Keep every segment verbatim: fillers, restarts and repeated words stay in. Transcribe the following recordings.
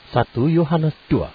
satu Yohanes dua.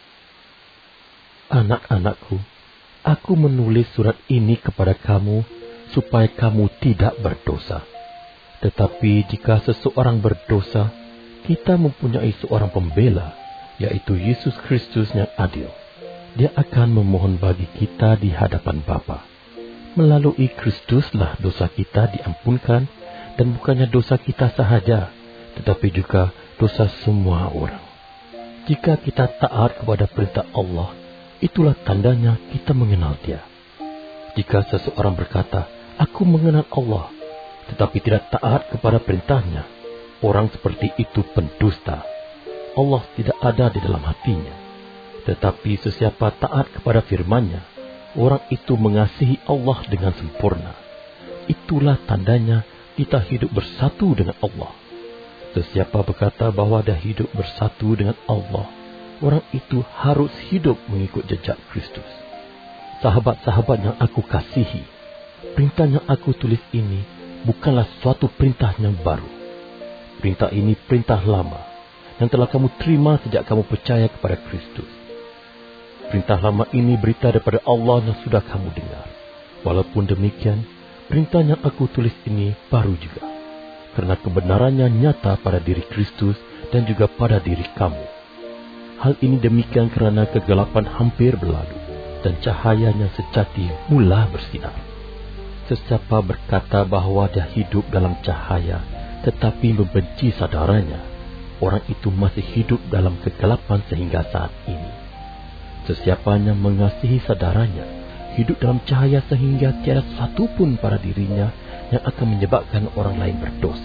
Anak-anakku, aku menulis surat ini kepada kamu supaya kamu tidak berdosa. Tetapi jika seseorang berdosa, kita mempunyai seorang pembela, yaitu Yesus Kristus yang adil. Dia akan memohon bagi kita di hadapan Bapa. Melalui Kristuslah dosa kita diampunkan, dan bukannya dosa kita sahaja, tetapi juga dosa semua orang. Jika kita taat kepada perintah Allah, itulah tandanya kita mengenal Dia. Jika seseorang berkata, "Aku mengenal Allah," tetapi tidak taat kepada perintahnya, orang seperti itu pendusta. Allah tidak ada di dalam hatinya. Tetapi sesiapa taat kepada firman-Nya, orang itu mengasihi Allah dengan sempurna. Itulah tandanya kita hidup bersatu dengan Allah. Sesiapa berkata bahwa dia hidup bersatu dengan Allah, orang itu harus hidup mengikut jejak Kristus. Sahabat-sahabat yang aku kasihi, perintah yang aku tulis ini bukanlah suatu perintah yang baru. Perintah ini perintah lama yang telah kamu terima sejak kamu percaya kepada Kristus. Perintah lama ini berita daripada Allah yang sudah kamu dengar. Walaupun demikian, perintah yang aku tulis ini baru juga, karena kebenarannya nyata pada diri Kristus dan juga pada diri kamu. Hal ini demikian kerana kegelapan hampir berlalu, dan cahayanya sejati mula bersinar. Sesiapa berkata bahawa dia hidup dalam cahaya, tetapi membenci saudaranya, orang itu masih hidup dalam kegelapan sehingga saat ini. Sesiapa yang mengasihi saudaranya, hidup dalam cahaya sehingga tiada satu pun pada dirinya yang akan menyebabkan orang lain berdosa.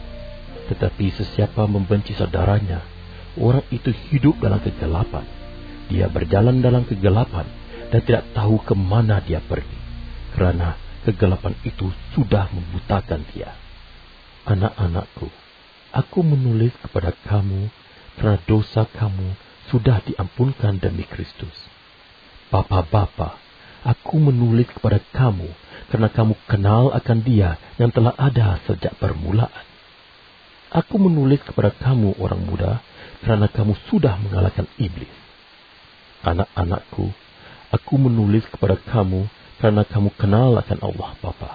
Tetapi sesiapa membenci saudaranya, orang itu hidup dalam kegelapan. Dia berjalan dalam kegelapan dan tidak tahu ke mana dia pergi, kerana kegelapan itu sudah membutakan dia. Anak-anakku, aku menulis kepada kamu kerana dosa kamu sudah diampunkan demi Kristus. Bapa-bapa, aku menulis kepada kamu kerana kamu kenal akan Dia yang telah ada sejak permulaan. Aku menulis kepada kamu orang muda kerana kamu sudah mengalahkan iblis. Anak-anakku, aku menulis kepada kamu kerana kamu kenal akan Allah Bapa.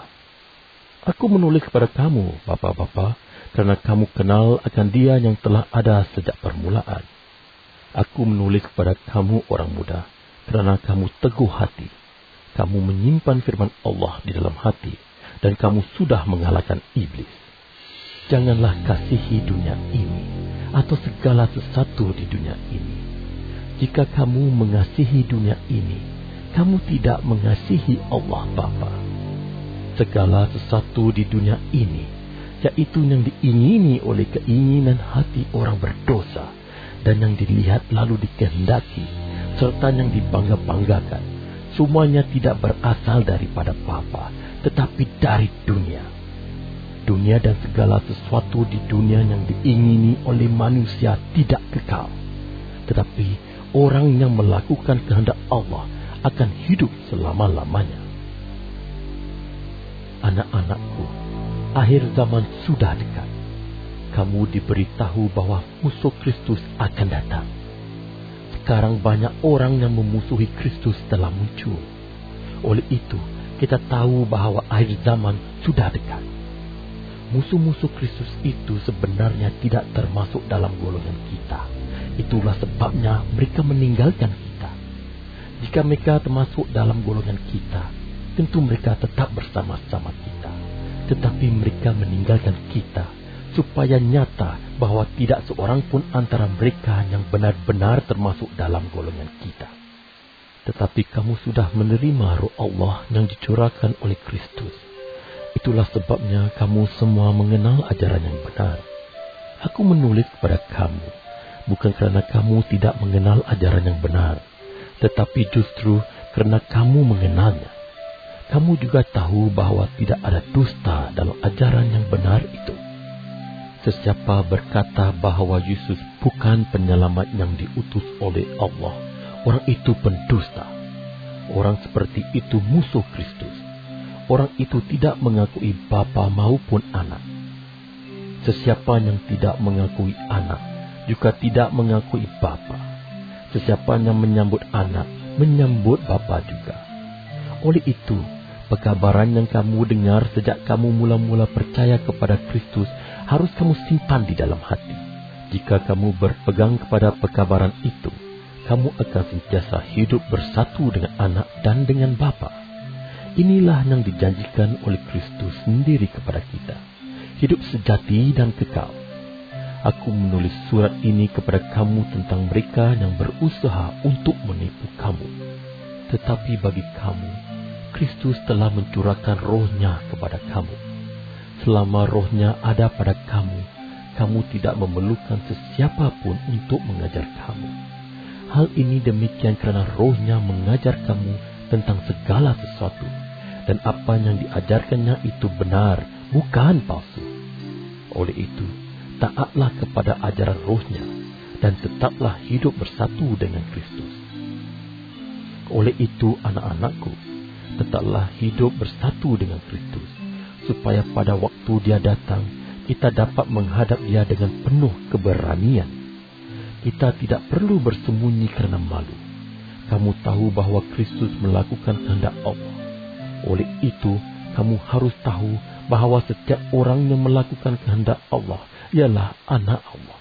Aku menulis kepada kamu, bapa-bapa, kerana kamu kenal akan Dia yang telah ada sejak permulaan. Aku menulis kepada kamu orang muda, kerana kamu teguh hati. Kamu menyimpan firman Allah di dalam hati, dan kamu sudah mengalahkan iblis. Janganlah kasihi dunia ini, atau segala sesuatu di dunia ini. Jika kamu mengasihi dunia ini, kamu tidak mengasihi Allah Bapa. Segala sesuatu di dunia ini, yaitu yang diingini oleh keinginan hati orang berdosa, dan yang dilihat lalu dikehendaki, serta yang dibangga-banggakan, semuanya tidak berasal daripada Bapa, tetapi dari dunia. Dunia dan segala sesuatu di dunia yang diingini oleh manusia tidak kekal. Tetapi orang yang melakukan kehendak Allah akan hidup selama-lamanya. Anak-anakku, akhir zaman sudah dekat. Kamu diberitahu bahwa musuh Kristus akan datang. Sekarang banyak orang yang memusuhi Kristus telah muncul. Oleh itu, kita tahu bahawa akhir zaman sudah dekat. Musuh-musuh Kristus itu sebenarnya tidak termasuk dalam golongan kita. Itulah sebabnya mereka meninggalkan kita. Jika mereka termasuk dalam golongan kita, tentu mereka tetap bersama-sama kita. Tetapi mereka meninggalkan kita, supaya nyata bahawa tidak seorang pun antara mereka yang benar-benar termasuk dalam golongan kita. Tetapi kamu sudah menerima Roh Allah yang dicurahkan oleh Kristus. Itulah sebabnya kamu semua mengenal ajaran yang benar. Aku menulis kepada kamu, bukan kerana kamu tidak mengenal ajaran yang benar, tetapi justru kerana kamu mengenalnya. Kamu juga tahu bahawa tidak ada dusta dalam ajaran yang benar itu. Sesiapa berkata bahawa Yesus bukan penyelamat yang diutus oleh Allah, orang itu pendusta. Orang seperti itu musuh Kristus. Orang itu tidak mengakui Bapa maupun Anak. Sesiapa yang tidak mengakui Anak, juga tidak mengakui Bapa. Sesiapa yang menyambut anak, menyambut Bapa juga. Oleh itu, pekabaran yang kamu dengar sejak kamu mula-mula percaya kepada Kristus harus kamu simpan di dalam hati. Jika kamu berpegang kepada pekabaran itu, kamu akan sentiasa hidup bersatu dengan anak dan dengan Bapa. Inilah yang dijanjikan oleh Kristus sendiri kepada kita, hidup sejati dan kekal. Aku menulis surat ini kepada kamu tentang mereka yang berusaha untuk menipu kamu. Tetapi bagi kamu, Kristus telah mencurahkan rohnya kepada kamu. Selama rohnya ada pada kamu, kamu tidak memerlukan sesiapa pun untuk mengajar kamu. Hal ini demikian karena rohnya mengajar kamu tentang segala sesuatu. Dan apa yang diajarkannya itu benar, bukan palsu. Oleh itu, taatlah kepada ajaran rohnya dan tetaplah hidup bersatu dengan Kristus. Oleh itu, anak-anakku, tetaplah hidup bersatu dengan Kristus, supaya pada waktu Dia datang, kita dapat menghadap Dia dengan penuh keberanian. Kita tidak perlu bersembunyi karena malu. Kamu tahu bahwa Kristus melakukan kehendak Allah. Oleh itu, kamu harus tahu bahwa setiap orang yang melakukan kehendak Allah ialah anak Allah.